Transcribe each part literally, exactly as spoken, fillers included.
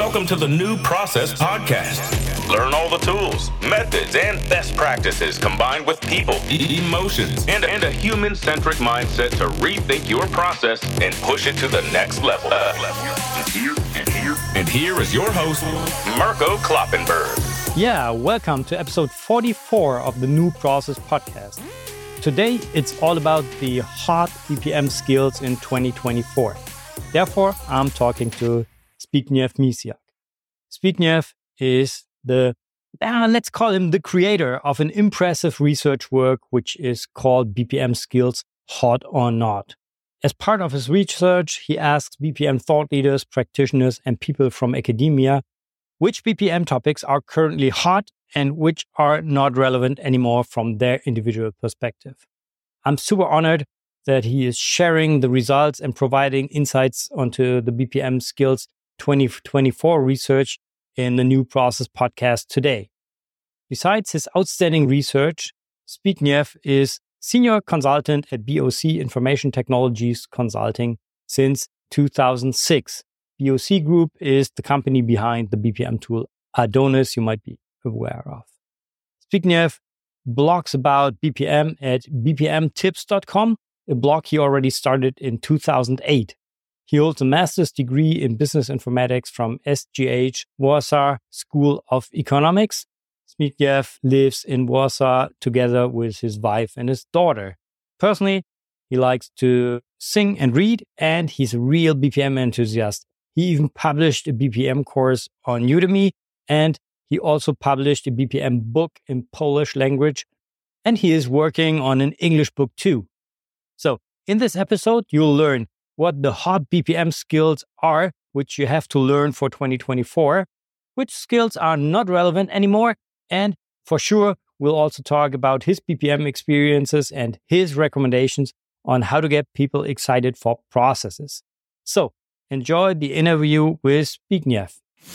Welcome to the New Process Podcast. Learn all the tools, methods, and best practices combined with people, e- emotions, and, and a human-centric mindset to rethink your process and push it to the next level. Uh, and, here, and, here, and here is your host, Mirko Kloppenberg. Yeah, welcome to episode forty-four of the New Process Podcast. Today, it's all about the hot B P M skills in twenty twenty-four. Therefore, I'm talking to Zbigniew Misiak. Zbigniew is the, uh, let's call him the creator of an impressive research work, which is called B P M Skills Hot or Not. As part of his research, he asks B P M thought leaders, practitioners, and people from academia which B P M topics are currently hot and which are not relevant anymore from their individual perspective. I'm super honored that he is sharing the results and providing insights onto the B P M Skills twenty twenty-four research in the New Process Podcast today. Besides his outstanding research, Zbigniew is senior consultant at B O C Information Technologies Consulting since two thousand six. B O C Group is the company behind the B P M tool Adonis you might be aware of. Zbigniew blogs about B P M at b p m tips dot com, a blog he already started in two thousand eight. He holds a master's degree in business informatics from S G H Warsaw School of Economics. Zbigniew lives in Warsaw together with his wife and his daughter. Personally, he likes to sing and read, and he's a real B P M enthusiast. He even published a B P M course on Udemy, and he also published a B P M book in Polish language, and he is working on an English book too. So, in this episode, you'll learn what the hot B P M skills are, which you have to learn for twenty twenty-four, which skills are not relevant anymore, and for sure, we'll also talk about his B P M experiences and his recommendations on how to get people excited for processes. So, enjoy the interview with Zbigniew.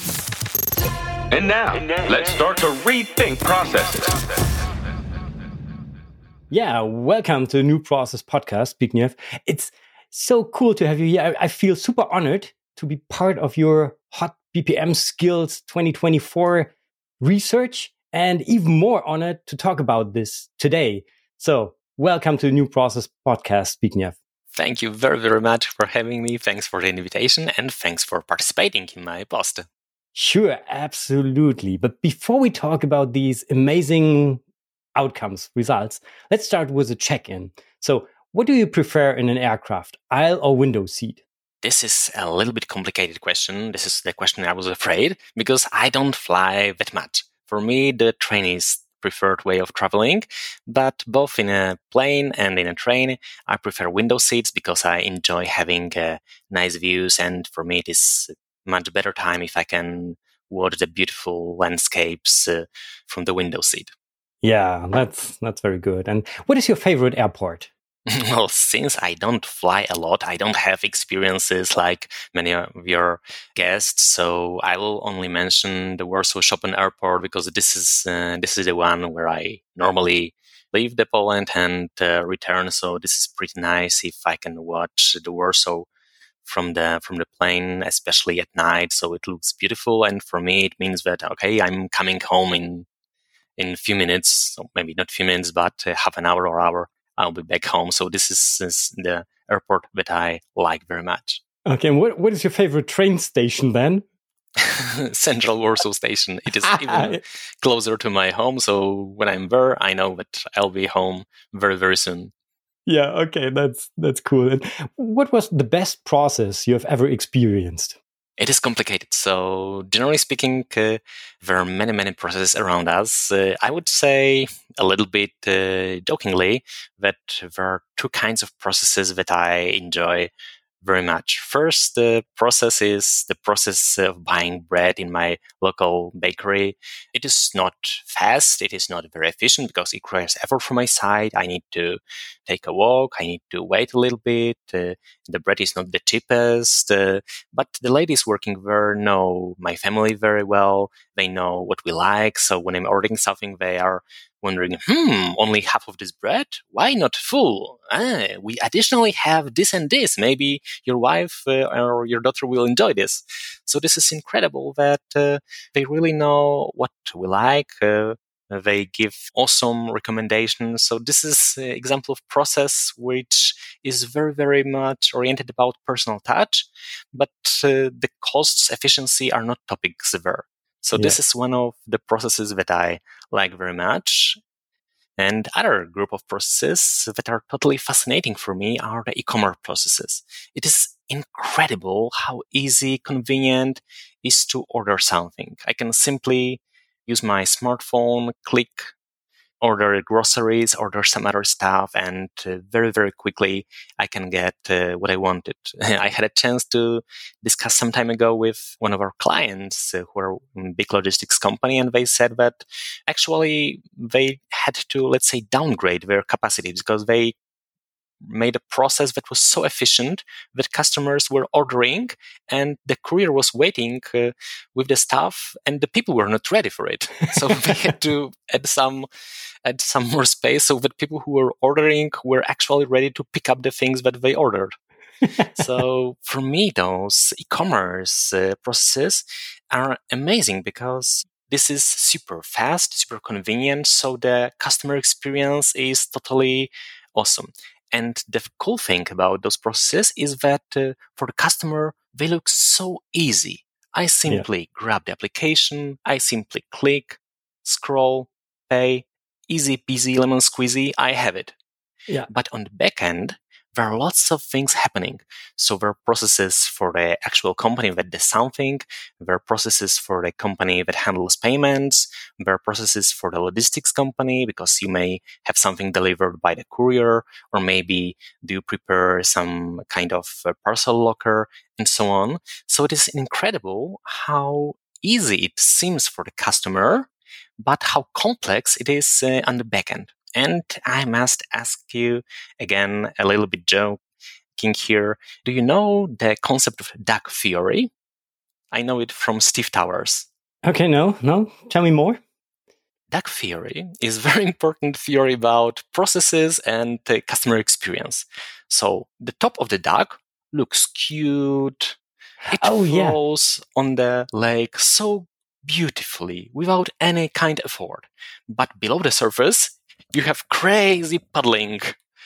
And now, and now, let's start to rethink processes. Yeah, welcome to the New Process Podcast, Zbigniew. It's so cool to have you here. I, I feel super honored to be part of your Hot B P M Skills twenty twenty-four research, and even more honored to talk about this today. So, welcome to the New Process Podcast, Zbigniew. Thank you very, very much for having me. Thanks for the invitation, and thanks for participating in my post. Sure, absolutely. But before we talk about these amazing outcomes, results, let's start with a check-in. So, what do you prefer in an aircraft, aisle or window seat? This is a little bit complicated question. This is the question I was afraid, because I don't fly that much. For me, the train is preferred way of traveling, but both in a plane and in a train, I prefer window seats because I enjoy having uh, nice views, and for me it is much better time if I can watch the beautiful landscapes uh, from the window seat. Yeah, that's that's very good. And what is your favorite airport? Well, since I don't fly a lot, I don't have experiences like many of your guests. So I will only mention the Warsaw Chopin Airport because this is uh, this is the one where I normally leave the Poland and uh, return. So this is pretty nice if I can watch the Warsaw from the from the plane, especially at night. So it looks beautiful, and for me, it means that okay, I'm coming home in in a few minutes. So maybe not a few minutes, but uh, half an hour or hour. I'll be back home. So this is, is the airport that I like very much. Okay, and what, what is your favorite train station then? Central Warsaw Station. It is even closer to my home. So when I'm there, I know that I'll be home very, very soon. Yeah, okay, that's that's cool. And what was the best process you have ever experienced? It is complicated. So generally speaking, uh, there are many, many processes around us. Uh, I would say a little bit uh, jokingly that there are two kinds of processes that I enjoy very much. First, the process is the process of buying bread in my local bakery. It is not fast. It is not very efficient because it requires effort from my side. I need to take a walk. I need to wait a little bit. Uh, the bread is not the cheapest. Uh, but the ladies working there know my family very well. They know what we like. So when I'm ordering something, they are wondering, hmm, only half of this bread? Why not full? Ah, we additionally have this and this. Maybe your wife uh, or your daughter will enjoy this. So this is incredible that uh, they really know what we like. Uh, they give awesome recommendations. So this is an example of process which is very, very much oriented about personal touch, but uh, the costs, efficiency are not topics there. So yeah. This is one of the processes that I like very much. And other group of processes that are totally fascinating for me are the e-commerce processes. It is incredible how easy, convenient it is to order something. I can simply use my smartphone, click, order groceries, order some other stuff, and uh, very, very quickly I can get uh, what I wanted. I had a chance to discuss some time ago with one of our clients uh, who are a big logistics company, and they said that actually they had to, let's say, downgrade their capacity because they made a process that was so efficient that customers were ordering and the courier was waiting uh, with the stuff and the people were not ready for it. So they had to add some add some more space so that people who were ordering were actually ready to pick up the things that they ordered. So for me, those e-commerce uh, processes are amazing because this is super fast, super convenient. So the customer experience is totally awesome. And the cool thing about those processes is that uh, for the customer, they look so easy. I simply yeah. grab the application, I simply click, scroll, pay, easy peasy, lemon squeezy, I have it. Yeah. But on the back end, there are lots of things happening. So there are processes for the actual company that does something. There are processes for the company that handles payments. There are processes for the logistics company because you may have something delivered by the courier, or maybe do you prepare some kind of parcel locker and so on. So it is incredible how easy it seems for the customer, but how complex it is uh, on the back end. And I must ask you again, a little bit joking here. Do you know the concept of duck theory? I know it from Steve Towers. Okay, no, no. Tell me more. Duck theory is a very important theory about processes and uh, customer experience. So the top of the duck looks cute. It oh, flows yeah. on the lake so beautifully without any kind of effort. But below the surface, you have crazy paddling.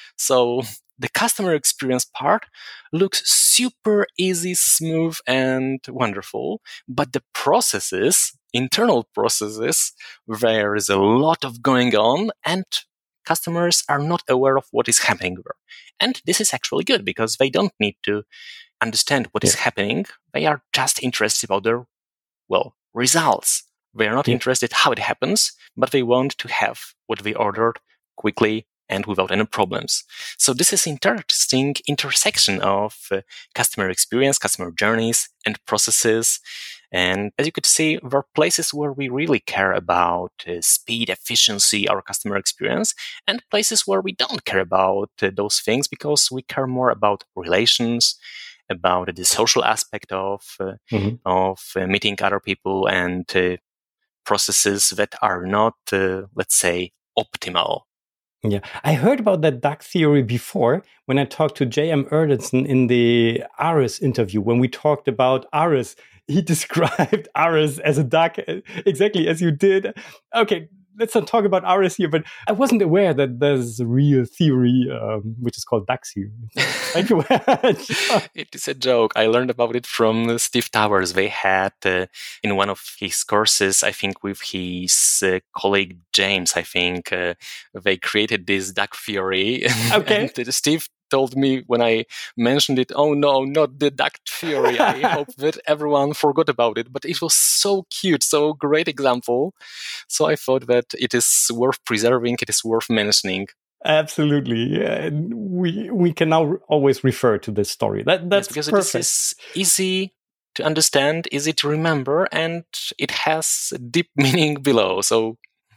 So the customer experience part looks super easy, smooth, and wonderful. But the processes, internal processes, there is a lot of going on and customers are not aware of what is happening there. And this is actually good because they don't need to understand what yeah. is happening. They are just interested about their, well, results. They are not yeah. interested how it happens, but they want to have what they ordered quickly and without any problems. So this is interesting intersection of uh, customer experience, customer journeys, and processes. And as you could see, there are places where we really care about uh, speed, efficiency, our customer experience, and places where we don't care about uh, those things because we care more about relations, about the social aspect of uh, mm-hmm. of uh, meeting other people and uh, processes that are not, uh, let's say, optimal. Yeah, I heard about that duck theory before when I talked to J M Erlandson in the Aris interview. When we talked about Aris, he described Aris as a duck exactly as you did. Okay, let's not talk about Aris here, but I wasn't aware that there's a real theory um, which is called duck theory. Thank you very much. It is a joke. I learned about it from Steve Towers. They had uh, in one of his courses, I think with his uh, colleague James, I think uh, they created this duck theory. Okay. And Steve told me when I mentioned it, oh no, not the duck theory. I hope that everyone forgot about it. But it was so cute, so great example. So I thought that it is worth preserving, it is worth mentioning. Absolutely. Yeah. We we can now always refer to this story. That That's yes, because perfect. This is easy to understand, easy to remember, and it has a deep meaning below. So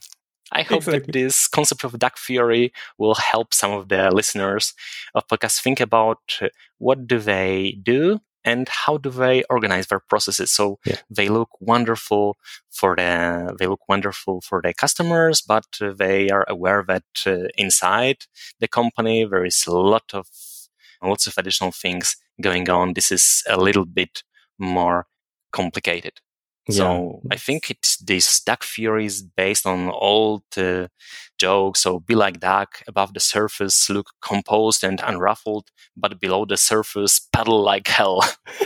I hope exactly. that this concept of duck theory will help some of the listeners of podcasts think about what do they do and how do they organize their processes so yeah. they look wonderful for the they look wonderful for the customers, but uh, they are aware that uh, inside the company there is a lot of lots of additional things going on. This is a little bit more complicated. So yeah. I think it's this Duck theory is based on old uh, jokes. So be like duck, above the surface, look composed and unruffled, but below the surface, paddle like hell.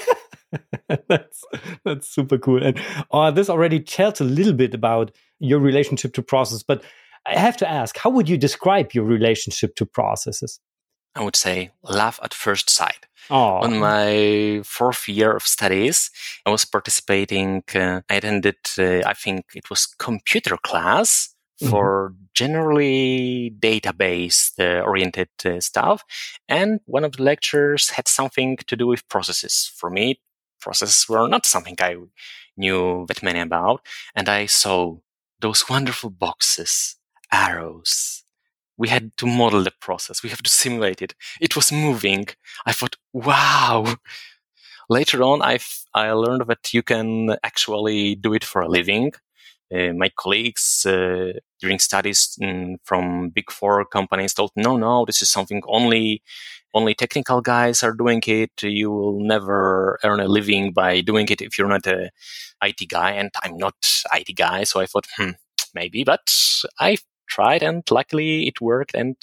that's that's super cool. And uh, this already tells a little bit about your relationship to process. But I have to ask, how would you describe your relationship to processes? I would say love at first sight. Aww. On my fourth year of studies, I was participating, uh, I attended, uh, I think it was computer class for mm-hmm. generally database-oriented uh, uh, stuff. And one of the lectures had something to do with processes. For me, processes were not something I knew that many about. And I saw those wonderful boxes, arrows. We had to model the process. We have to simulate it. It was moving. I thought, wow. Later on, I I learned that you can actually do it for a living. Uh, my colleagues uh, during studies mm, from big four companies told, no, no, this is something only only technical guys are doing it. You will never earn a living by doing it if you're not a I T guy. And I'm not I T guy. So I thought, hmm, maybe. But I tried, and luckily it worked. And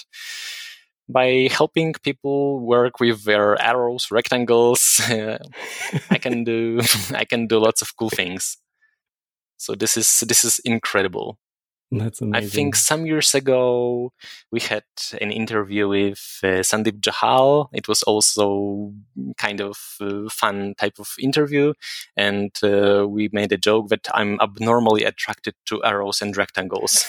by helping people work with their arrows, rectangles, uh, I can do I can do lots of cool things. So this is this is incredible. That's amazing. I think some years ago we had an interview with uh, Sandeep Johal. It was also kind of uh, fun type of interview, and uh, we made a joke that I'm abnormally attracted to arrows and rectangles.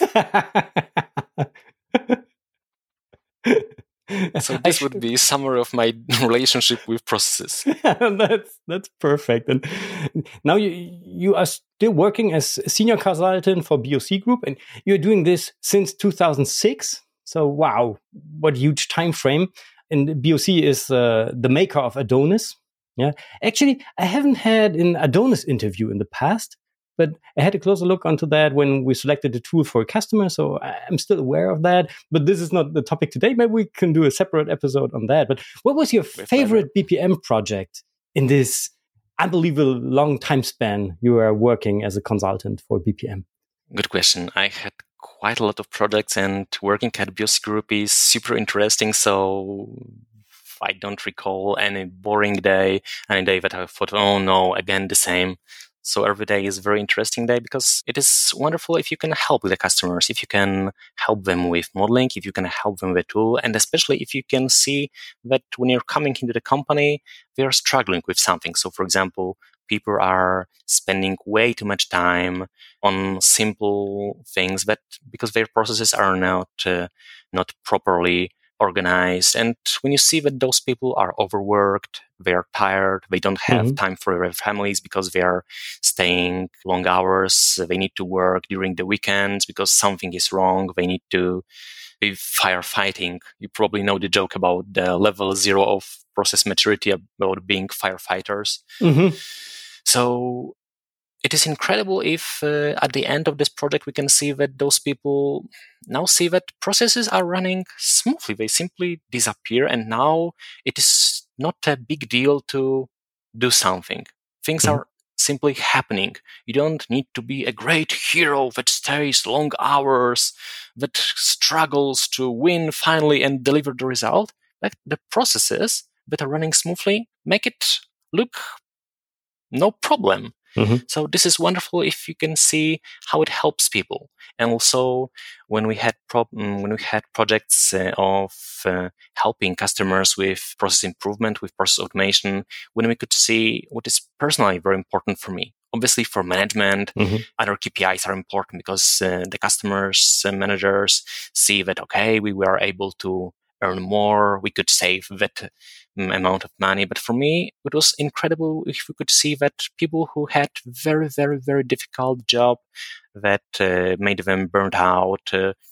So this would be a summary of my relationship with processes. that's that's perfect. And now you you are still working as a senior consultant for B O C Group, and you're doing this since two thousand six. So wow, what huge time frame! And B O C is uh, the maker of Adonis. Yeah, actually, I haven't had an Adonis interview in the past, but I had a closer look onto that when we selected the tool for a customer. So I'm still aware of that. But this is not the topic today. Maybe we can do a separate episode on that. But what was your With favorite pleasure. B P M project in this unbelievable long time span you were working as a consultant for B P M? Good question. I had quite a lot of projects, and working at B O C Group is super interesting. So I don't recall any boring day, any day that I thought, oh no, again the same. So every day is a very interesting day, because it is wonderful if you can help the customers, if you can help them with modeling, if you can help them with a tool, and especially if you can see that when you're coming into the company, they're struggling with something. So for example, people are spending way too much time on simple things that because their processes are not uh, not properly organized. And when you see that those people are overworked, they are tired, they don't have mm-hmm. time for their families because they are staying long hours, they need to work during the weekends because something is wrong, they need to be firefighting. You probably know the joke about the level zero of process maturity about being firefighters. Mm-hmm. So it is incredible if uh, at the end of this project we can see that those people now see that processes are running smoothly. They simply disappear, and now it is not a big deal to do something. Things mm-hmm. are simply happening. You don't need to be a great hero that stays long hours, that struggles to win finally and deliver the result. Like the processes that are running smoothly make it look no problem. Mm-hmm. So this is wonderful if you can see how it helps people. And also, when we had pro- when we had projects uh, of uh, helping customers with process improvement, with process automation, when we could see what is personally very important for me. Obviously, for management, mm-hmm. other K P Is are important because uh, the customers and managers see that, okay, we were able to earn more, we could save that um, amount of money. But for me, it was incredible if we could see that people who had very, very, very difficult job that uh, made them burnt out, uh,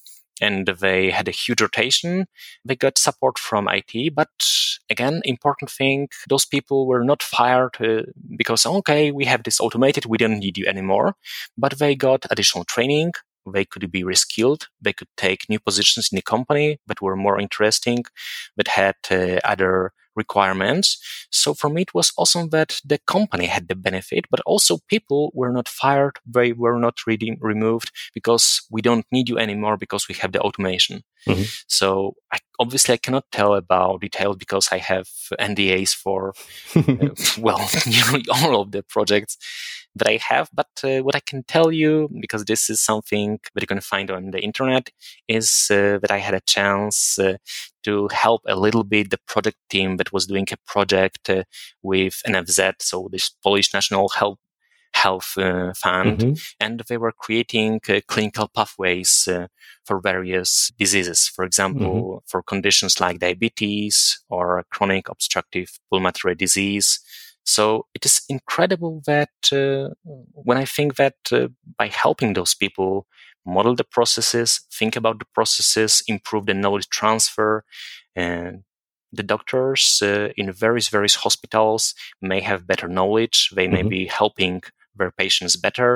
and they had a huge rotation. They got support from I T, but again, important thing, those people were not fired uh, because, okay, we have this automated, we don't need you anymore, but they got additional training. They could be reskilled. They could take new positions in the company that were more interesting, that had uh, other requirements. So for me, it was awesome that the company had the benefit, but also people were not fired. They were not really removed because we don't need you anymore because we have the automation. Mm-hmm. So I, obviously I cannot tell about details because I have N D As for, uh, well, nearly all of the projects that I have. But uh, what I can tell you, because this is something that you can find on the internet, is uh, that I had a chance uh, to help a little bit the project team that was doing a project uh, with N F Z, so this Polish National Health Health uh, Fund, mm-hmm. and they were creating uh, clinical pathways uh, for various diseases. For example, mm-hmm. for conditions like diabetes or chronic obstructive pulmonary disease. So it is incredible that uh, when I think that uh, by helping those people model the processes, think about the processes, improve the knowledge transfer, and the doctors uh, in various, various hospitals may have better knowledge. They may mm-hmm. be helping their patients better.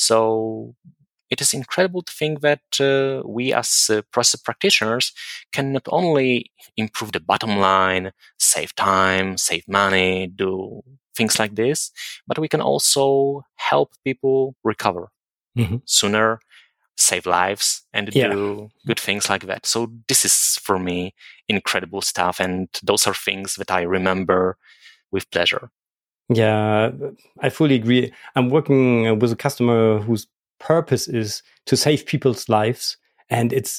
So it is incredible to think that uh, we as uh, process practitioners can not only improve the bottom line, save time, save money, do things like this, but we can also help people recover mm-hmm. sooner, save lives, and yeah. do good things like that. So this is, for me, incredible stuff. And those are things that I remember with pleasure. Yeah, I fully agree. I'm working with a customer whose purpose is to save people's lives. And it's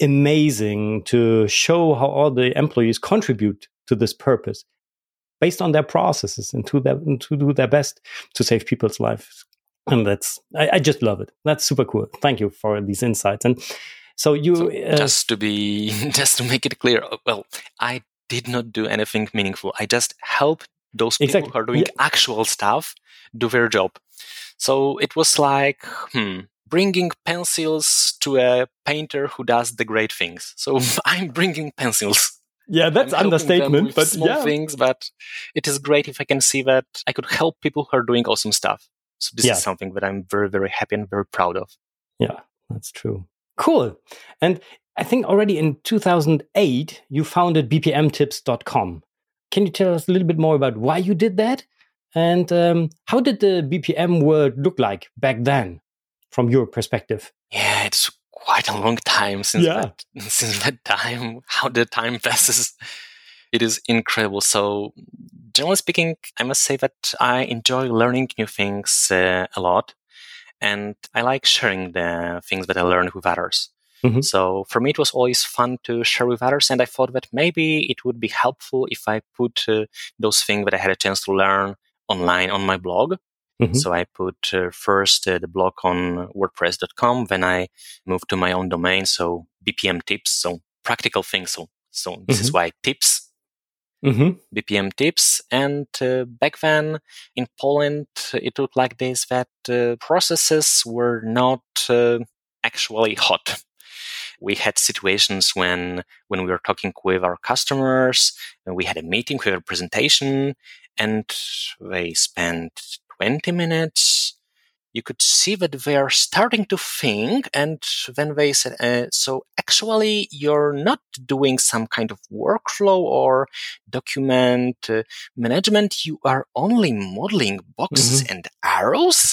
amazing to show how all the employees contribute to this purpose based on their processes and to, their, to do their best to save people's lives. And that's, I, I just love it. That's super cool. Thank you for these insights. And so you... So uh, just to be, just to make it clear, well, I did not do anything meaningful. I just helped those people exactly. who are doing yeah. actual stuff do their job. So it was like, hmm, bringing pencils to a painter who does the great things. So I'm bringing pencils. Yeah, that's I'm understatement, but small yeah. things, but it is great if I can see that I could help people who are doing awesome stuff. So this yeah. is something that I'm very, very happy and very proud of. Yeah, that's true. Cool. And I think already in two thousand eight, you founded b p m tips dot com. Can you tell us a little bit more about why you did that? And um, how did the B P M world look like back then, from your perspective? Yeah, it's quite a long time since yeah. that since that time. How the time passes, it is incredible. So, generally speaking, I must say that I enjoy learning new things uh, a lot, and I like sharing the things that I learn with others. Mm-hmm. So for me, it was always fun to share with others, and I thought that maybe it would be helpful if I put uh, those things that I had a chance to learn online on my blog. Mm-hmm. So I put uh, first uh, the blog on WordPress dot com, then I moved to my own domain, so B P M Tips, so practical things. So, so this mm-hmm. is why tips, mm-hmm. B P M Tips. And uh, back then in Poland, it looked like this, that uh, processes were not uh, actually hot. We had situations when when we were talking with our customers, and we had a meeting, we had a presentation, and they spent twenty minutes. You could see that they are starting to think, and then they said, uh, so actually you're not doing some kind of workflow or document uh, management, you are only modeling boxes mm-hmm. and arrows?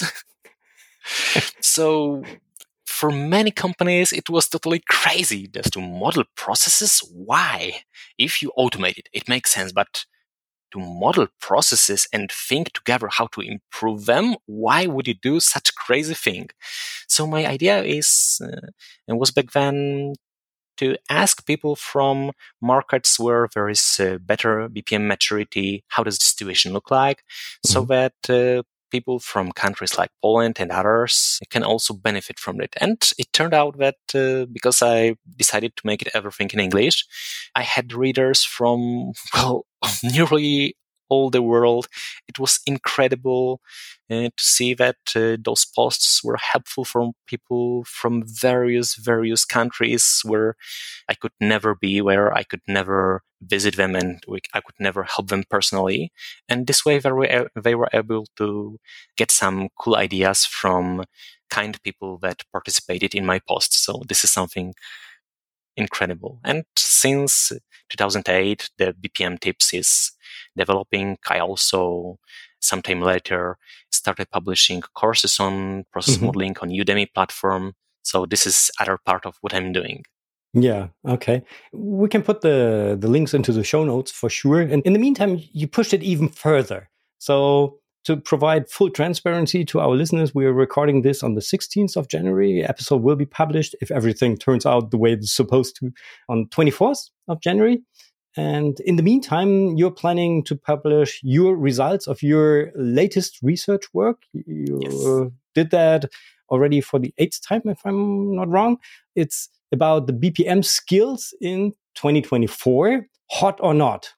So for many companies, it was totally crazy just to model processes. Why? If you automate it, it makes sense. But to model processes and think together how to improve them, why would you do such crazy thing? So my idea is, uh, and was back then, to ask people from markets where there is uh, better B P M maturity, how does the situation look like, mm-hmm. so that uh, people from countries like Poland and others can also benefit from it. And it turned out that uh, because I decided to make it everything in English, I had readers from, well, nearly all the world. It was incredible uh, to see that uh, those posts were helpful for people from various, various countries where I could never be, where I could never visit them, and we, I could never help them personally. And this way they were, they were able to get some cool ideas from kind people that participated in my posts. So this is something incredible. And since two thousand eight, the B P M Tips is developing. I also, sometime later, started publishing courses on process mm-hmm. modeling on Udemy platform. So this is other part of what I'm doing. Yeah, okay. We can put the, the links into the show notes for sure. And in the meantime, you pushed it even further. So to provide full transparency to our listeners, we are recording this on the sixteenth of January. The episode will be published, if everything turns out the way it's supposed to, on twenty-fourth of January. And in the meantime, you're planning to publish your results of your latest research work. You yes. did that already for the eighth time, if I'm not wrong. It's about the B P M skills in twenty twenty-four, hot or not.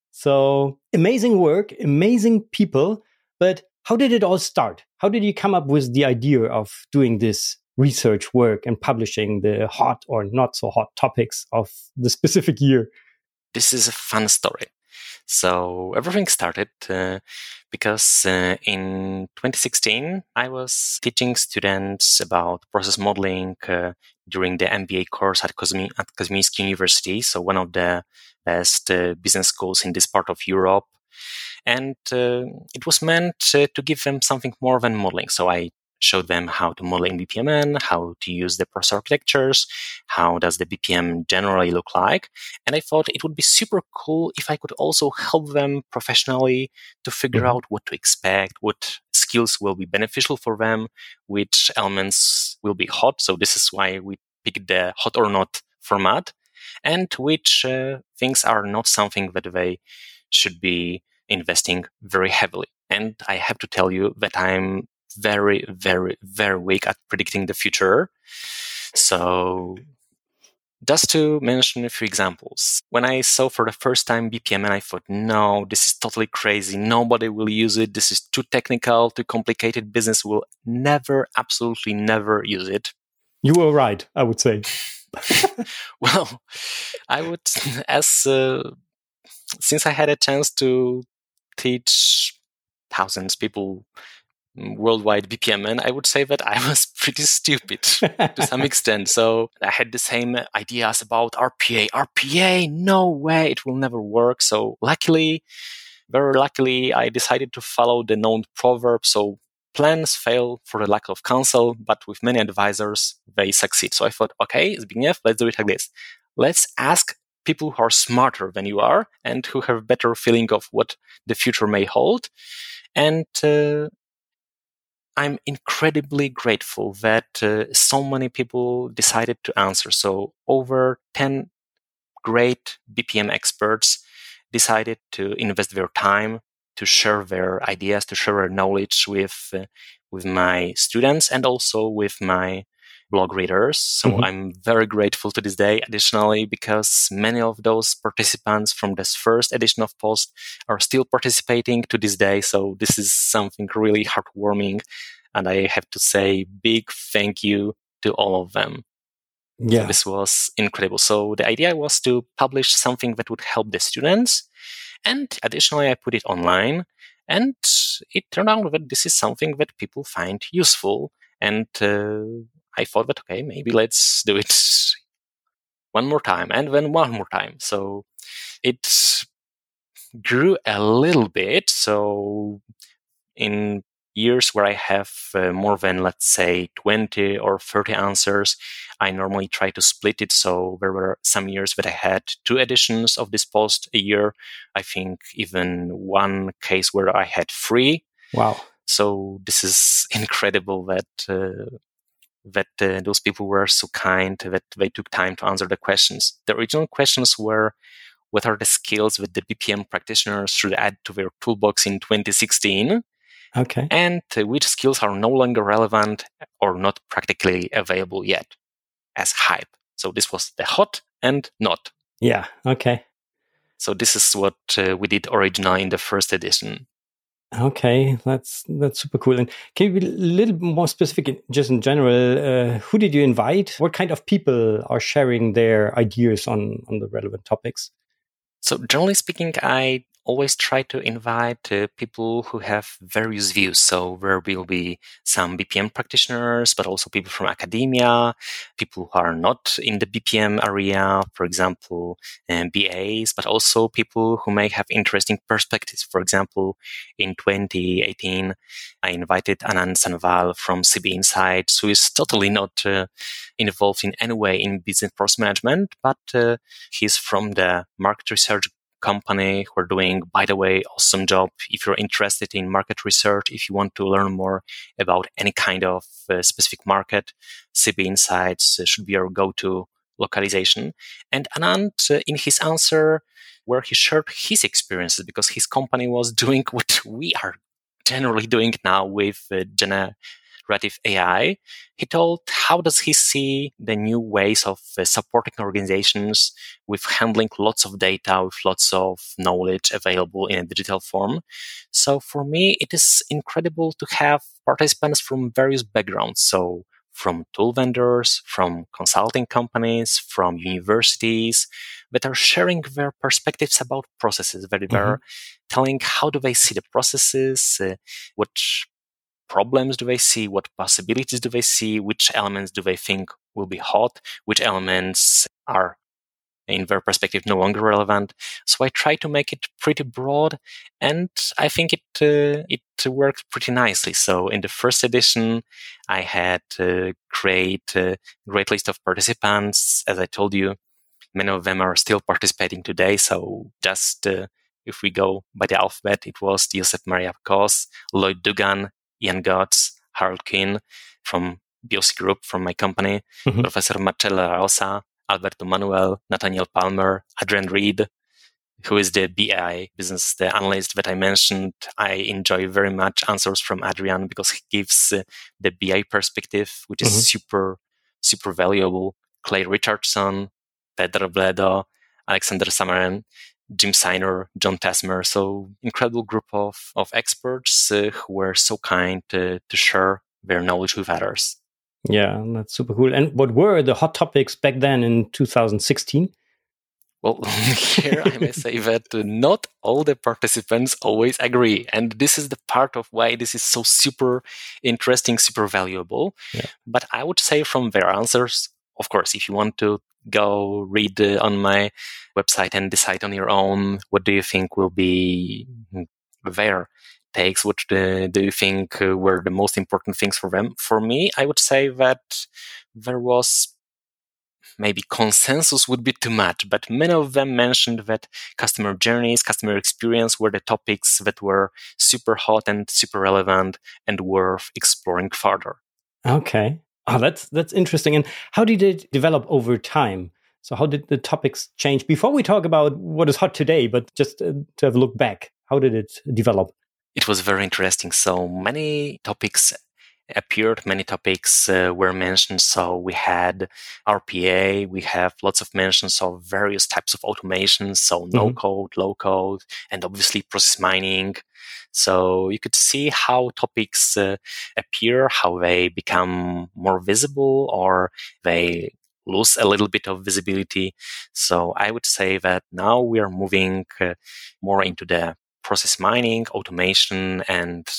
So amazing work, amazing people. But how did it all start? How did you come up with the idea of doing this research work and publishing the hot or not so hot topics of the specific year? This is a fun story. So everything started uh, because uh, in twenty sixteen, I was teaching students about process modeling uh, during the M B A course at, Kozmi- at Kazminski University, so one of the best uh, business schools in this part of Europe. And uh, it was meant uh, to give them something more than modeling. So I showed them how to model in B P M N, how to use the process architectures, how does the B P M generally look like. And I thought it would be super cool if I could also help them professionally to figure mm-hmm. out what to expect, what skills will be beneficial for them, which elements will be hot. So this is why we picked the hot or not format, and which uh, things are not something that they should be investing very heavily. And I have to tell you that I'm very, very, very weak at predicting the future. So just to mention a few examples. When I saw for the first time B P M N, I thought, no, this is totally crazy. Nobody will use it. This is too technical, too complicated. Business will never, absolutely never use it. You were right, I would say. Well, I would, as uh, since I had a chance to teach thousands of people worldwide B P M N, I would say that I was pretty stupid to some extent. So I had the same ideas about R P A. R P A, no way, it will never work. So luckily, very luckily, I decided to follow the known proverb. So plans fail for the lack of counsel, but with many advisors, they succeed. So I thought, okay, Zbigniew, let's do it like this. Let's ask people who are smarter than you are and who have a better feeling of what the future may hold. And uh, I'm incredibly grateful that uh, so many people decided to answer. So over ten great B P M experts decided to invest their time to share their ideas, to share their knowledge with uh, with my students and also with my blog readers. So mm-hmm. I'm very grateful to this day, additionally, because many of those participants from this first edition of Post are still participating to this day. So this is something really heartwarming. And I have to say big thank you to all of them. Yeah. So this was incredible. So the idea was to publish something that would help the students. And additionally, I put it online. And it turned out that this is something that people find useful. And uh, I thought that, okay, maybe let's do it one more time and then one more time. So it grew a little bit. So in years where I have uh, more than, let's say, twenty or thirty answers, I normally try to split it. So there were some years that I had two editions of this post a year. I think even one case where I had three. Wow. So this is incredible that uh, that uh, those people were so kind that they took time to answer the questions. The original questions were, what are the skills that the B P M practitioners should add to their toolbox in twenty sixteen? Okay. And uh, which skills are no longer relevant or not practically available yet as hype. So this was the hot and not. Yeah. Okay. So this is what uh, we did originally in the first edition. Okay, that's that's super cool. And can you be a little more specific, just in general? Uh, who did you invite? What kind of people are sharing their ideas on on the relevant topics? So generally speaking, I always try to invite uh, people who have various views. So there will be some B P M practitioners, but also people from academia, people who are not in the B P M area, for example, um, B As, but also people who may have interesting perspectives. For example, in twenty eighteen, I invited Anand Sanval from C B Insights, who is totally not uh, involved in any way in business process management, but uh, he's from the market research company who are doing, by the way, awesome job. If you're interested in market research, if you want to learn more about any kind of uh, specific market, C B Insights uh, should be your go-to localization. And Anand, uh, in his answer, where he shared his experiences, because his company was doing what we are generally doing now with uh, generative A I, he told how does he see the new ways of uh, supporting organizations with handling lots of data, with lots of knowledge available in a digital form. So for me, it is incredible to have participants from various backgrounds. So from tool vendors, from consulting companies, from universities, that are sharing their perspectives about processes, that they're mm-hmm. telling how do they see the processes, uh, what problems do they see, what possibilities do they see, which elements do they think will be hot, which elements are in their perspective no longer relevant. So I try to make it pretty broad, and I think it uh, it worked pretty nicely. So in the first edition, I had a great, uh, great list of participants. As I told you, many of them are still participating today. So just uh, if we go by the alphabet, it was Josep Maria Kos, Lloyd Dugan, Ian Gotts, Harold Keane from B O C Group, from my company, mm-hmm. Professor Marcella Rosa, Alberto Manuel, Nathaniel Palmer, Adrian Reed, who is the B I business, the analyst that I mentioned. I enjoy very much answers from Adrian because he gives uh, the B I perspective, which is mm-hmm. super, super valuable. Clay Richardson, Pedro Bledo, Alexander Samarin, Jim Seiner, John Tesmer. So incredible group of, of experts uh, who were so kind to, to share their knowledge with others. Yeah, that's super cool. And what were the hot topics back then in two thousand sixteen? Well, here I may say that not all the participants always agree. And this is the part of why this is so super interesting, super valuable. Yeah. But I would say from their answers, of course, if you want to go read uh, on my website and decide on your own, what do you think will be their takes? What uh, do you think uh, were the most important things for them? For me, I would say that there was maybe consensus would be too much, but many of them mentioned that customer journeys, customer experience were the topics that were super hot and super relevant and worth exploring further. Okay. Oh, that's that's interesting. And how did it develop over time? So how did the topics change? Before we talk about what is hot today, but just uh, to have a look back, how did it develop? It was very interesting. So many topics appeared, many topics uh, were mentioned. So we had R P A, we have lots of mentions of various types of automation, so mm-hmm. no code, low code, and obviously process mining. So you could see how topics uh, appear, how they become more visible, or they lose a little bit of visibility. So I would say that now we are moving uh, more into the process mining, automation, and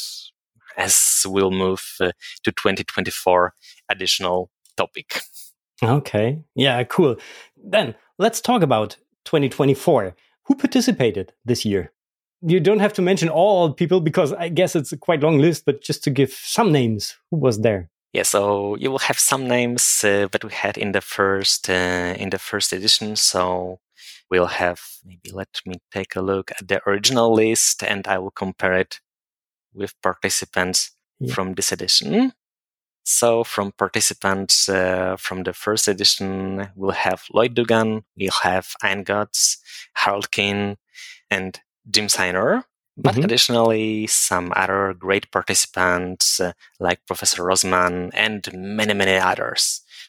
as we'll move uh, to twenty twenty-four, additional topic. Okay. Yeah, cool. Then let's talk about twenty twenty-four. Who participated this year? You don't have to mention all people because I guess it's a quite long list, but just to give some names, who was there? Yeah, so you will have some names uh, that we had in the first uh, in the first edition. So we'll have, maybe let me take a look at the original list and I will compare it with participants yeah. from this edition. So from participants uh, from the first edition, we'll have Lloyd Dugan, we'll have Ian Gotts, Harold Keane, and Jim Seiner. But mm-hmm. additionally, some other great participants uh, like Professor Rosman and many, many others.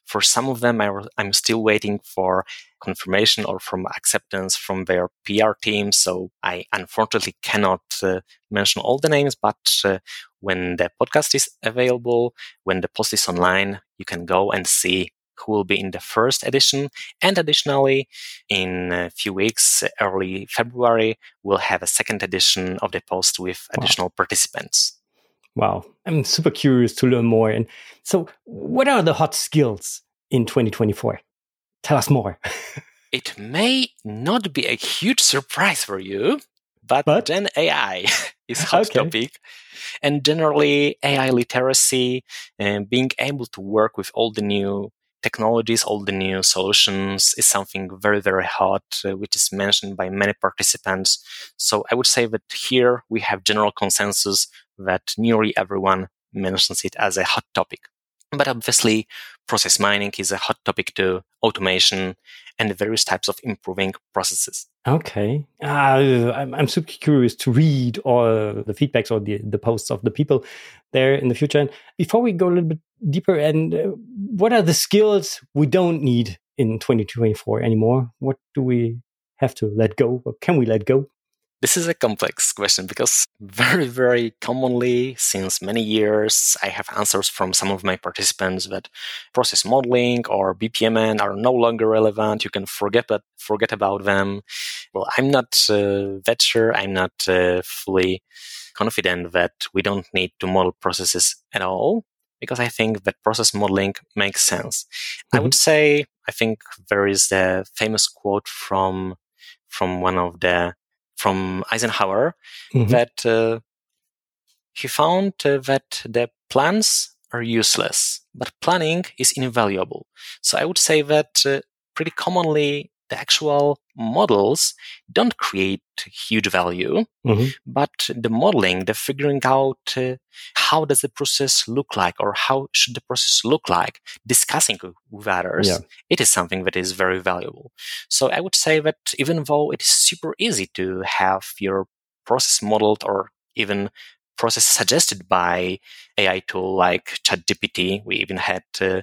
For some of them, I, I'm still waiting for confirmation or from acceptance from their P R team. So I unfortunately cannot uh, mention all the names, but uh, when the podcast is available, when the post is online, you can go and see who will be in the first edition. And additionally, in a few weeks, early February, we'll have a second edition of the post with additional wow. participants. Wow. I'm super curious to learn more. And so what are the hot skills in twenty twenty-four? Tell us more. It may not be a huge surprise for you, but, but? Gen A I is a hot okay. topic. And generally, A I literacy and being able to work with all the new technologies, all the new solutions is something very, very hot, uh, which is mentioned by many participants. So I would say that here we have general consensus that nearly everyone mentions it as a hot topic. But obviously, process mining is a hot topic too, automation, and various types of improving processes. Okay. Uh, I'm, I'm super curious to read all the feedbacks or the, the posts of the people there in the future. And before we go a little bit deeper, and uh, what are the skills we don't need in twenty twenty-four anymore? What do we have to let go? Or can we let go? This is a complex question because very, very commonly, since many years, I have answers from some of my participants that process modeling or B P M N are no longer relevant. You can forget but forget about them. Well, I'm not uh, that sure. I'm not uh, fully confident that we don't need to model processes at all, because I think that process modeling makes sense. Mm-hmm. I would say, I think there is a famous quote from from one of the from Eisenhower, mm-hmm. that uh, he found uh, that the plans are useless, but planning is invaluable. So I would say that uh, pretty commonly the actual models don't create huge value, mm-hmm. but the modeling, the figuring out uh, how does the process look like or how should the process look like, discussing with others, yeah. it is something that is very valuable. So I would say that even though it is super easy to have your process modeled or even process suggested by A I tool like ChatGPT. We even had uh,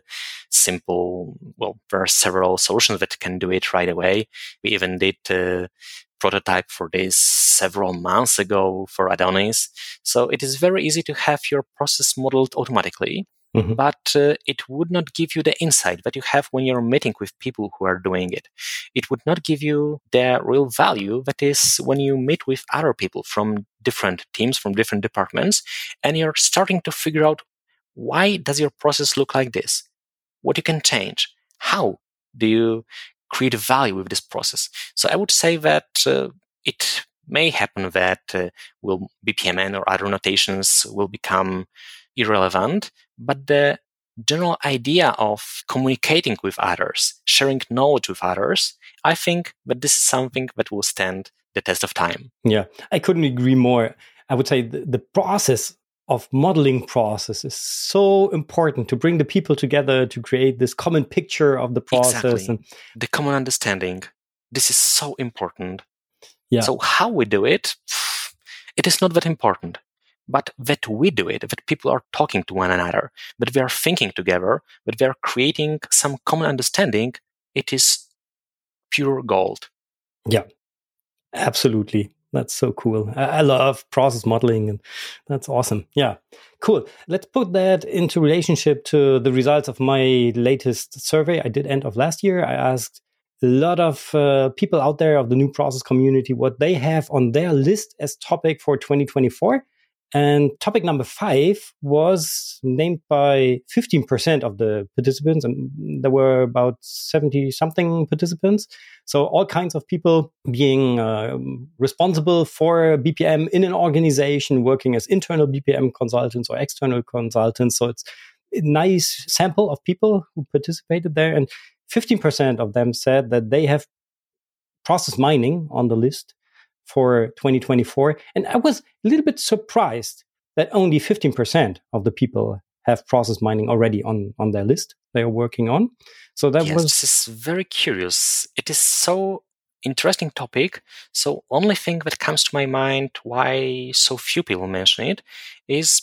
simple, well, there are several solutions that can do it right away. We even did a prototype for this several months ago for Adonis. So it is very easy to have your process modeled automatically. Mm-hmm. But uh, it would not give you the insight that you have when you're meeting with people who are doing it. It would not give you the real value that is when you meet with other people from different teams, from different departments, and you're starting to figure out why does your process look like this? What you can change? How do you create value with this process? So I would say that uh, it may happen that uh, will B P M N or other notations will become irrelevant, but the general idea of communicating with others, sharing knowledge with others, I think that this is something that will stand the test of time. Yeah, I couldn't agree more. I would say the, the process of modeling process is so important to bring the people together to create this common picture of the process. Exactly. And the common understanding. This is so important. Yeah. So how we do it, it is not that important. But that we do it, that people are talking to one another, that we are thinking together, that we are creating some common understanding, it is pure gold. Yeah, absolutely. That's so cool. I, I love process modeling, and that's awesome. Yeah, cool. Let's put that into relationship to the results of my latest survey I did end of last year. I asked a lot of uh, people out there of the new process community what they have on their list as topic for twenty twenty-four. And topic number five was named by fifteen percent of the participants, and there were about seventy something participants. So all kinds of people being uh, responsible for B P M in an organization, working as internal B P M consultants or external consultants. So it's a nice sample of people who participated there. And fifteen percent of them said that they have process mining on the list for twenty twenty-four. And I was a little bit surprised that only fifteen percent of the people have process mining already on, on their list they are working on. So that yes, was... This is very curious. It is so interesting topic. So only thing that comes to my mind why so few people mention it is that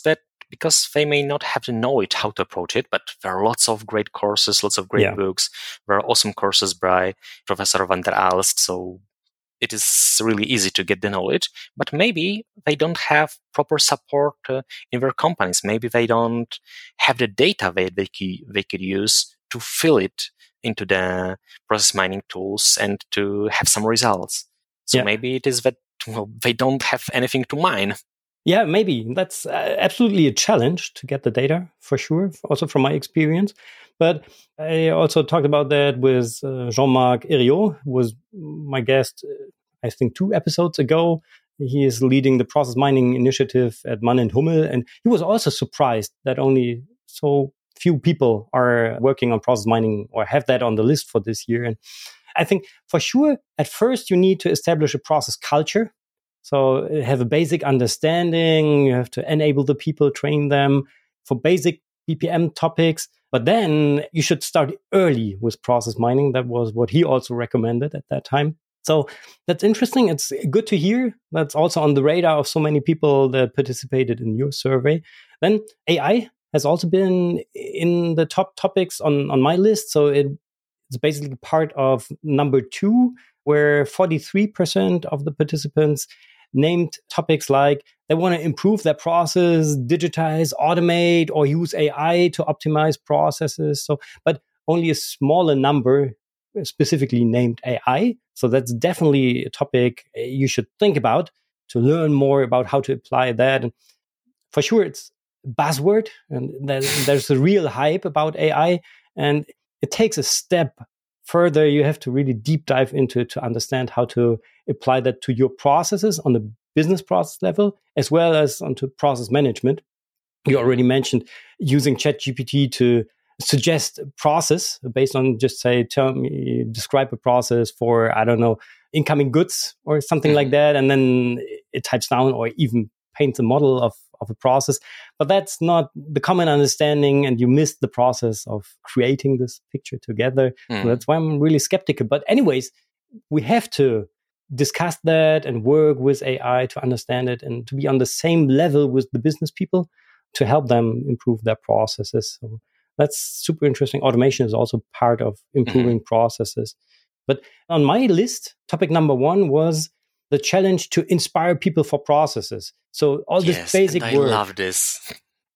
because they may not have the knowledge how to approach it, but there are lots of great courses, lots of great Yeah. books. There are awesome courses by Professor van der Aalst, so it is really easy to get the knowledge. But maybe they don't have proper support uh, in their companies. Maybe they don't have the data that they, c- they could use to fill it into the process mining tools and to have some results. So Yeah. maybe it is that, well, they don't have anything to mine. Yeah, maybe. That's uh, absolutely a challenge to get the data, for sure, also from my experience. But I also talked about that with uh, Jean-Marc Hériot, who was my guest, uh, I think, two episodes ago. He is leading the process mining initiative at Mann and Hummel. And he was also surprised that only so few people are working on process mining or have that on the list for this year. And I think, for sure, at first, you need to establish a process culture. So have a basic understanding. You have to enable the people, train them for basic B P M topics. But then you should start early with process mining. That was what he also recommended at that time. So that's interesting. It's good to hear. That's also on the radar of so many people that participated in your survey. Then A I has also been in the top topics on, on my list. So it, it's basically part of number two, where forty-three percent of the participants named topics like they want to improve their process, digitize, automate, or use A I to optimize processes. So, but only a smaller number specifically named A I. So that's definitely a topic you should think about to learn more about how to apply that. And for sure, it's a buzzword, and there's a real hype about A I, and it takes a step further. You have to really deep dive into it to understand how to apply that to your processes on the business process level, as well as onto process management. You already mentioned using ChatGPT to suggest a process based on just say, tell me, describe a process for, I don't know, incoming goods or something like that. And then it types down or even paints a model of, of a process. But that's not the common understanding, and you missed the process of creating this picture together. Mm. So that's why I'm really skeptical. But anyways, we have to discuss that and work with A I to understand it and to be on the same level with the business people to help them improve their processes. So that's super interesting. Automation is also part of improving mm-hmm. processes. But on my list, topic number one was the challenge to inspire people for processes. So all this yes, basic and I work. I love this.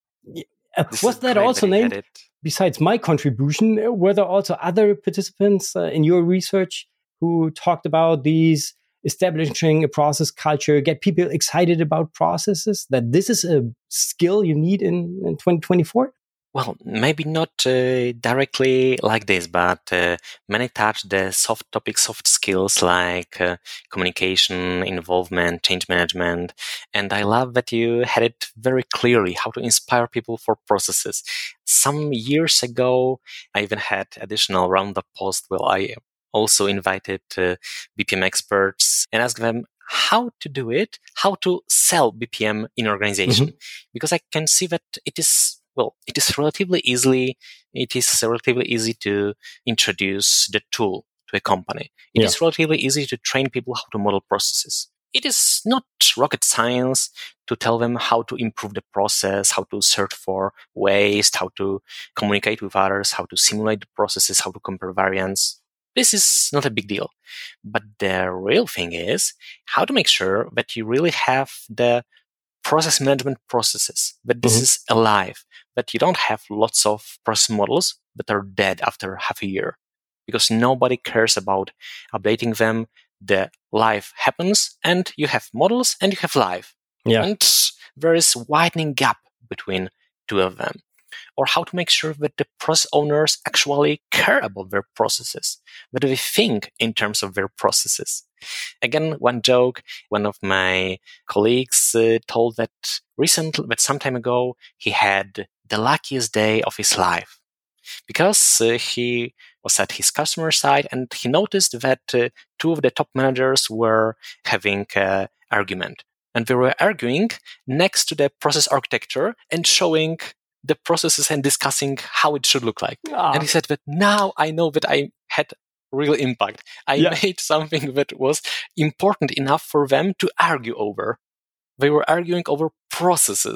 Uh, this was that also that named, besides my contribution, were there also other participants uh, in your research who talked about these establishing a process culture, get people excited about processes, that this is a skill you need in, in twenty twenty-four? Well, maybe not uh, directly like this, but uh, many touch the soft topics, soft skills like uh, communication, involvement, change management. And I love that you had it very clearly how to inspire people for processes. Some years ago, I even had additional roundup post where I also invited uh, B P M experts and asked them how to do it, how to sell B P M in organization. Mm-hmm. Because I can see that it is Well, it is relatively easily, it is relatively easy to introduce the tool to a company. It yeah. is relatively easy to train people how to model processes. It is not rocket science to tell them how to improve the process, how to search for waste, how to communicate with others, how to simulate the processes, how to compare variants. This is not a big deal. But the real thing is how to make sure that you really have the process management processes, that this mm-hmm. is alive, that you don't have lots of process models that are dead after half a year because nobody cares about updating them. The life happens and you have models and you have life. Yeah. And there is a widening gap between two of them. Or how to make sure that the process owners actually care about their processes, that they think in terms of their processes. Again, one joke, one of my colleagues uh, told that recently, but some time ago, he had the luckiest day of his life because uh, he was at his customer side and he noticed that uh, two of the top managers were having an argument. And they were arguing next to the process architecture and showing the processes and discussing how it should look like. Ah. And he said that now I know that I had real impact. I yeah. made something that was important enough for them to argue over. They were arguing over processes.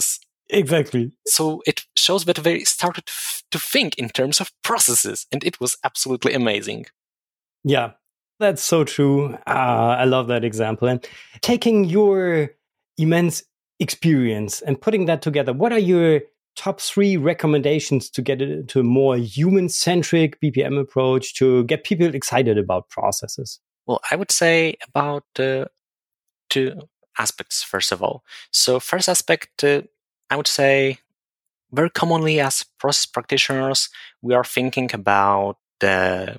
Exactly. So it shows that they started f- to think in terms of processes, and it was absolutely amazing. Yeah, that's so true. Uh, I love that example. And taking your immense experience and putting that together, what are your top three recommendations to get it to a more human-centric B P M approach to get people excited about processes? Well, I would say about uh, two aspects, first of all. So first aspect, uh, I would say very commonly as process practitioners, we are thinking about the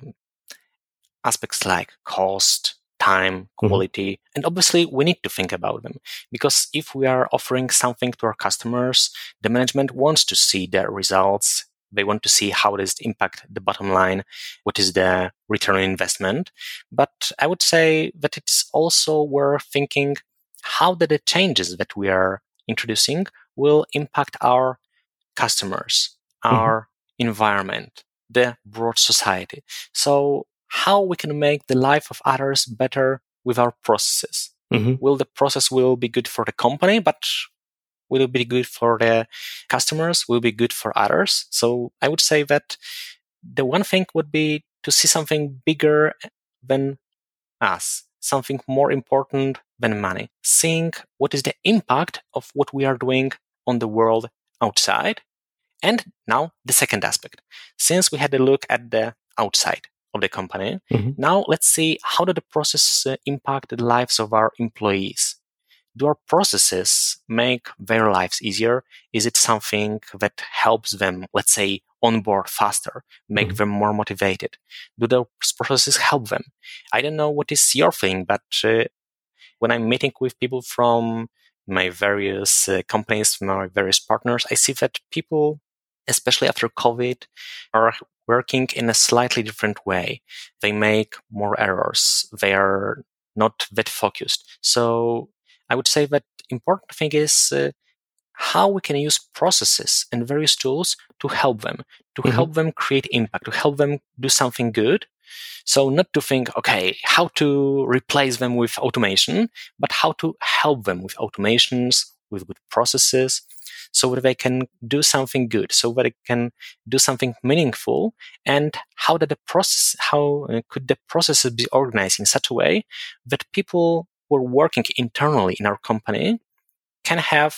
aspects like cost, time, quality, mm-hmm. and obviously we need to think about them, because if we are offering something to our customers, the management wants to see the results. They want to see how does it impact the bottom line, what is the return on investment. But I would say that it's also worth thinking how that the changes that we are introducing will impact our customers, our mm-hmm. environment, the broad society. So how we can make the life of others better with our processes. Mm-hmm. Will the process will be good for the company, but will it be good for the customers? Will it be good for others? So I would say that the one thing would be to see something bigger than us, something more important than money. Seeing what is the impact of what we are doing on the world outside. And now the second aspect. Since we had a look at the outside of the company, mm-hmm. now let's see how did the process uh, impact the lives of our employees. Do our processes make their lives easier? Is it something that helps them, let's say, onboard faster, make mm-hmm. them more motivated? Do those processes help them? I don't know what is your thing, but uh, when I'm meeting with people from my various uh, companies, from my various partners, I see that people, especially after COVID, are working in a slightly different way. They make more errors. They are not that focused. So I would say that important thing is uh, how we can use processes and various tools to help them, to mm-hmm. help them create impact, to help them do something good. So not to think, okay, how to replace them with automation, but how to help them with automations, with good processes, so that they can do something good, so that they can do something meaningful. And how that the process, how uh, could the processes be organized in such a way that people who are working internally in our company can have,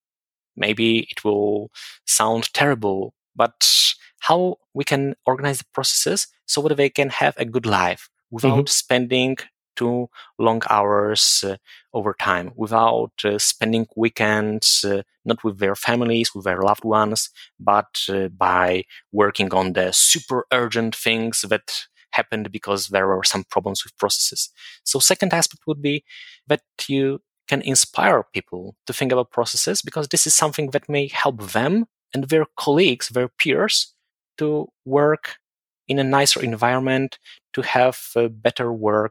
maybe it will sound terrible, but how we can organize the processes so that they can have a good life without mm-hmm. spending too long hours uh, over time, without uh, spending weekends, uh, not with their families, with their loved ones, but uh, by working on the super urgent things that happened because there were some problems with processes. So second aspect would be that you can inspire people to think about processes, because this is something that may help them and their colleagues, their peers, to work in a nicer environment, to have a better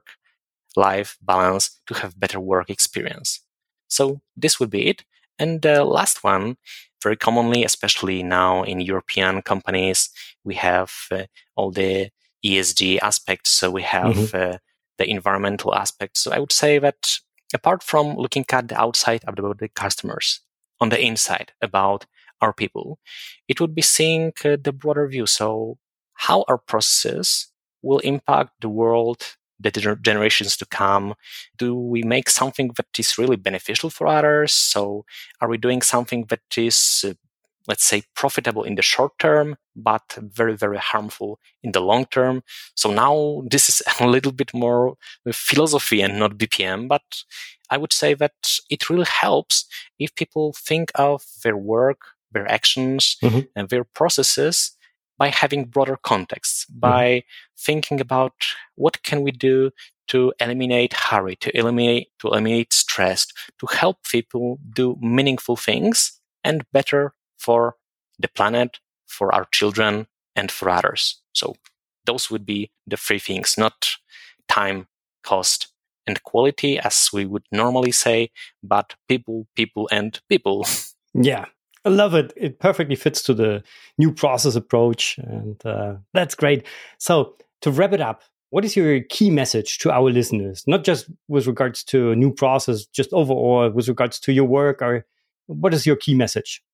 work-life balance, to have better work experience. So this would be it. And the last one, very commonly, especially now in European companies, we have uh, all the E S G aspects. So we have mm-hmm. uh, the environmental aspects. So I would say that apart from looking at the outside about the customers, on the inside about our people, it would be seeing uh, the broader view. So how our processes will impact the world, the gener- generations to come. Do we make something that is really beneficial for others? So are we doing something that is, uh, let's say, profitable in the short term, but very, very harmful in the long term? So now this is a little bit more philosophy and not B P M, but I would say that it really helps if people think of their work, their actions, mm-hmm. and their processes by having broader contexts, by mm-hmm. thinking about what can we do to eliminate hurry, to eliminate to eliminate stress, to help people do meaningful things and better for the planet, for our children, and for others. So those would be the three things, not time, cost, and quality, as we would normally say, but people, people, and people. Yeah, I love it. It perfectly fits to the new process approach, and uh, that's great. So to wrap it up, what is your key message to our listeners? Not just with regards to a new process, just overall with regards to your work, or what is your key message?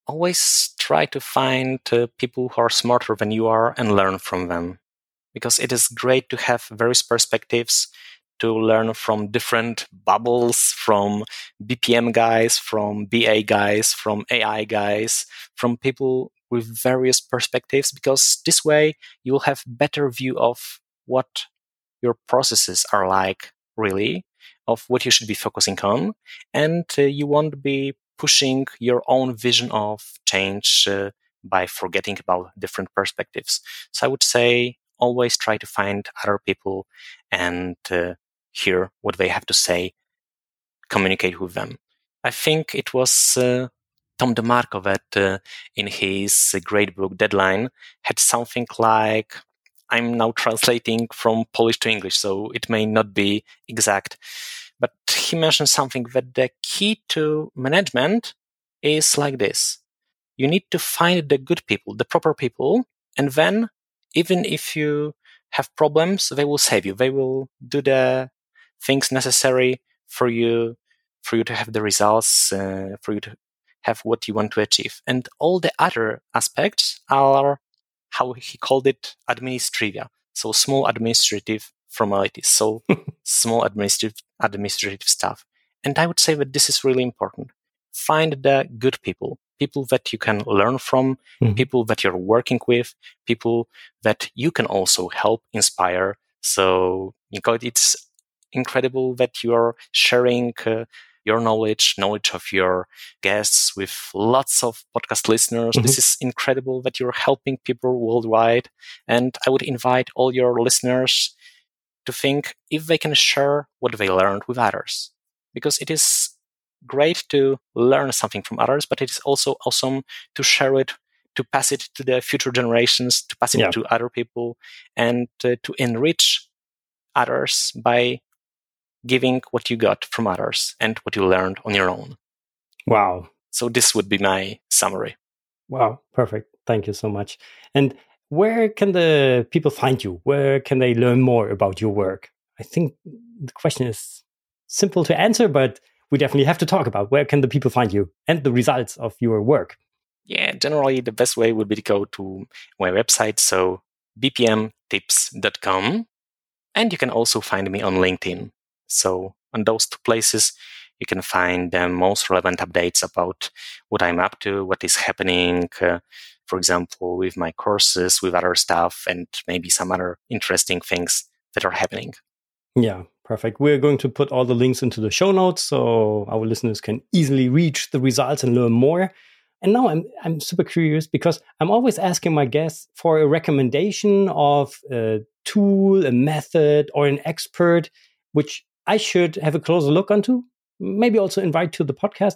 always try to find uh, people who are smarter than you are and learn from them. Because it is great to have various perspectives, to learn from different bubbles, from B P M guys, from B A guys, from A I guys, from people with various perspectives, because this way you will have better view of what your processes are like, really, of what you should be focusing on, and uh, you won't be pushing your own vision of change uh, by forgetting about different perspectives. So I would say always try to find other people and uh, hear what they have to say, communicate with them. I think it was uh, Tom DeMarco that uh, in his uh, great book Deadline had something like, I'm now translating from Polish to English, so it may not be exact, but he mentioned something that the key to management is like this. You need to find the good people, the proper people, and then even if you have problems, they will save you. They will do the things necessary for you, for you to have the results, uh, for you to have what you want to achieve. And all the other aspects are, how he called it, administrivia. So small administrative formalities. So small administrative administrative stuff. And I would say that this is really important. Find the good people, people that you can learn from, mm-hmm. people that you're working with, people that you can also help inspire. So you know, it's incredible that you are sharing uh, your knowledge, knowledge of your guests with lots of podcast listeners. Mm-hmm. This is incredible that you're helping people worldwide. And I would invite all your listeners to think if they can share what they learned with others. Because it is great to learn something from others, but it is also awesome to share it, to pass it to the future generations, to pass it yeah. to other people, and uh, to enrich others by giving what you got from others and what you learned on your own. Wow. So this would be my summary. Wow. Perfect. Thank you so much. And where can the people find you? Where can they learn more about your work? I think the question is simple to answer, but we definitely have to talk about where can the people find you and the results of your work. Yeah, generally the best way would be to go to my website, so b p m tips dot com. And you can also find me on LinkedIn. So on those two places, you can find the most relevant updates about what I'm up to, what is happening, uh, for example, with my courses, with other stuff, and maybe some other interesting things that are happening. Yeah, perfect. We're going to put all the links into the show notes so our listeners can easily reach the results and learn more. And now I'm I'm super curious because I'm always asking my guests for a recommendation of a tool, a method, or an expert, which I should have a closer look onto. Maybe also invite to the podcast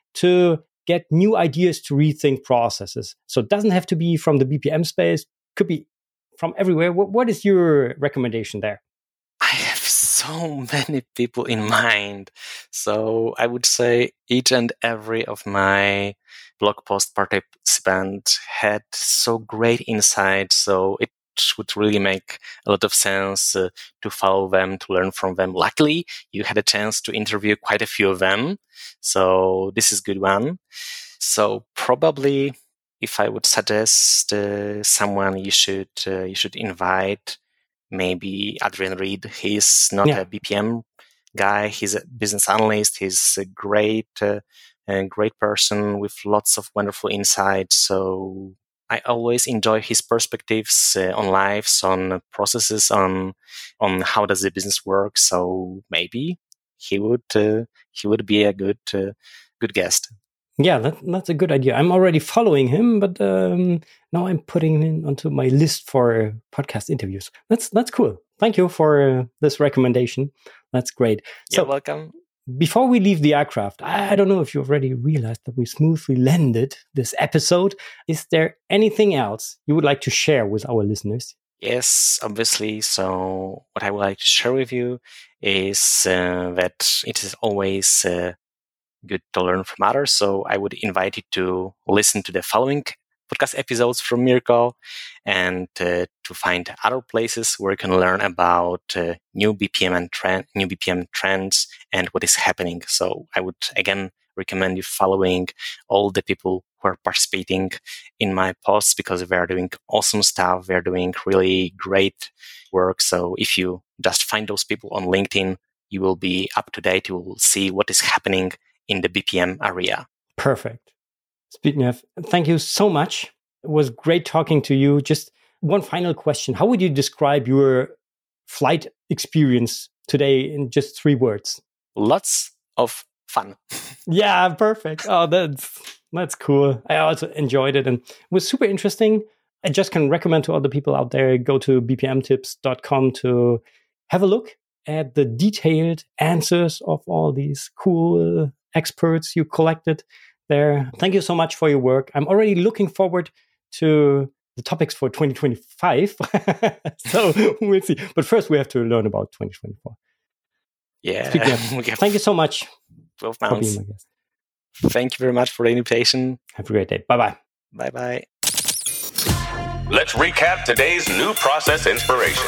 to get new ideas to rethink processes. So it doesn't have to be from the B P M space, could be from everywhere. What, what is your recommendation there? I have so many people in mind. So I would say each and every of my blog post participants had so great insights. So it would really make a lot of sense uh, to follow them, to learn from them. Luckily, you had a chance to interview quite a few of them. So this is a good one. So probably if I would suggest uh, someone you should uh, you should invite, maybe Adrian Reed. He's not yeah. a B P M guy. He's a business analyst. He's a great, uh, a great person with lots of wonderful insights. So I always enjoy his perspectives uh, on lives, on processes, on on how does the business work. So maybe he would uh, he would be a good uh, good guest. Yeah, that, that's a good idea. I'm already following him, but um, now I'm putting him onto my list for podcast interviews. That's that's cool. Thank you for uh, this recommendation. That's great. You're so, welcome. Before we leave the aircraft, I don't know if you already realized that we smoothly landed this episode. Is there anything else you would like to share with our listeners? Yes, obviously. So what I would like to share with you is uh, that it is always uh, good to learn from others. So I would invite you to listen to the following podcast episodes from Mirko and uh, to find other places where you can learn about uh, new B P M and trend, new B P M trends and what is happening. So I would again recommend you following all the people who are participating in my posts because they are doing awesome stuff. They're doing really great work. So if you just find those people on LinkedIn, you will be up to date. You will see what is happening in the B P M area. Perfect. Speaking of, thank you so much. It was great talking to you. Just one final question. How would you describe your flight experience today in just three words? Lots of fun. Yeah, perfect. Oh, that's that's cool. I also enjoyed it and it was super interesting. I just can recommend to other people out there, go to b p m tips dot com to have a look at the detailed answers of all these cool experts you collected there. Thank you so much for your work. I'm already looking forward to the topics for twenty twenty-five. So we'll see. But first we have to learn about twenty twenty-four. Yeah. Of, thank you so much twelve for being my guest. Thank you very much for the invitation. Have a great day. Bye-bye. Bye-bye. Let's recap today's new process inspiration.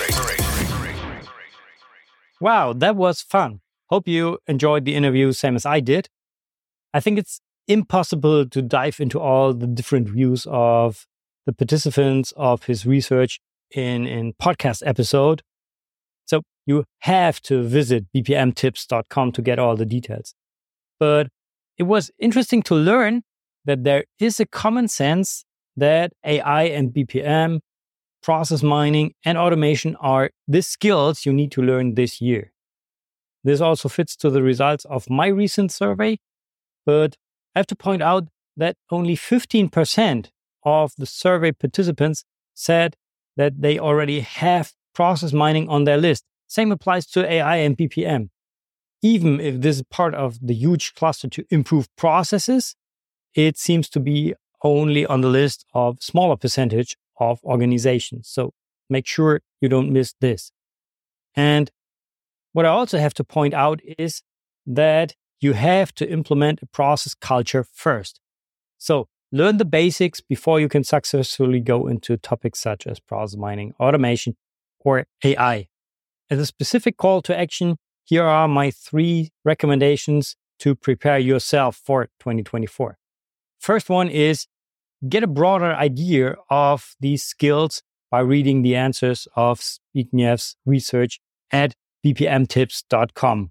Wow, that was fun. Hope you enjoyed the interview, same as I did. I think it's impossible to dive into all the different views of the participants of his research in in podcast episode. So you have to visit b p m tips dot com to get all the details. But it was interesting to learn that there is a common sense that A I and B P M, process mining and automation are the skills you need to learn this year. This also fits to the results of my recent survey, but I have to point out that only fifteen percent of the survey participants said that they already have process mining on their list. Same applies to A I and B P M. Even if this is part of the huge cluster to improve processes, it seems to be only on the list of smaller percentage of organizations. So make sure you don't miss this. And what I also have to point out is that you have to implement a process culture first. So learn the basics before you can successfully go into topics such as process mining, automation, or A I. As a specific call to action, here are my three recommendations to prepare yourself for twenty twenty-four. First one is get a broader idea of these skills by reading the answers of Zbignev's research at b p m tips dot com.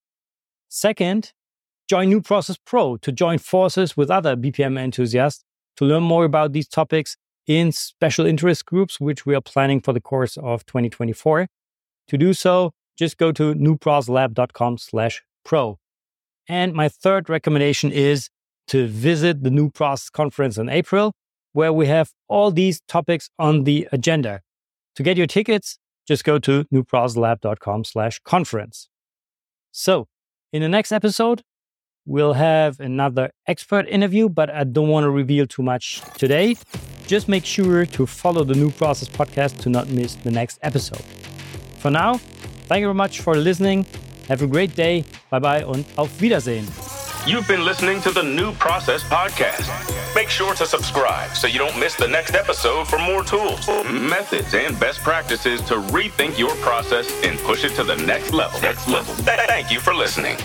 Second, join New Process Pro to join forces with other B P M enthusiasts to learn more about these topics in special interest groups, which we are planning for the course of twenty twenty-four. To do so, just go to new process lab dot com slash pro. And my third recommendation is to visit the New Process Conference in April, where we have all these topics on the agenda. To get your tickets, just go to new process lab dot com slash conference. So, in the next episode, we'll have another expert interview, but I don't want to reveal too much today. Just make sure to follow the New Process podcast to not miss the next episode. For now, thank you very much for listening. Have a great day. Bye-bye und auf Wiedersehen. You've been listening to the New Process Podcast. Make sure to subscribe so you don't miss the next episode for more tools, methods, and best practices to rethink your process and push it to the next level. Next level. Thank you for listening.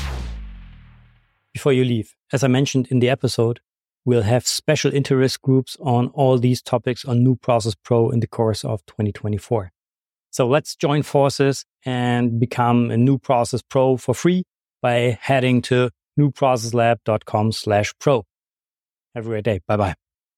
Before you leave, as I mentioned in the episode, we'll have special interest groups on all these topics on New Process Pro in the course of twenty twenty-four. So let's join forces and become a New Process Pro for free by heading to new process lab dot com slash pro. Have a great day. Bye-bye.